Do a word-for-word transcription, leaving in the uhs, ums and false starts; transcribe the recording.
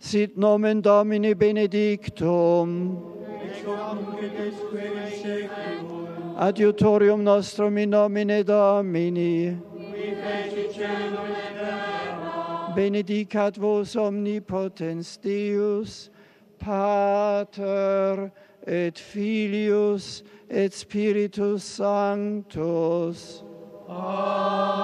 sit nomen Domini benedictum, adiutorium nostrum in nomine Domini, benedicat vos omnipotens Deus, Pater et Filius et Spiritus Sanctus. Amen.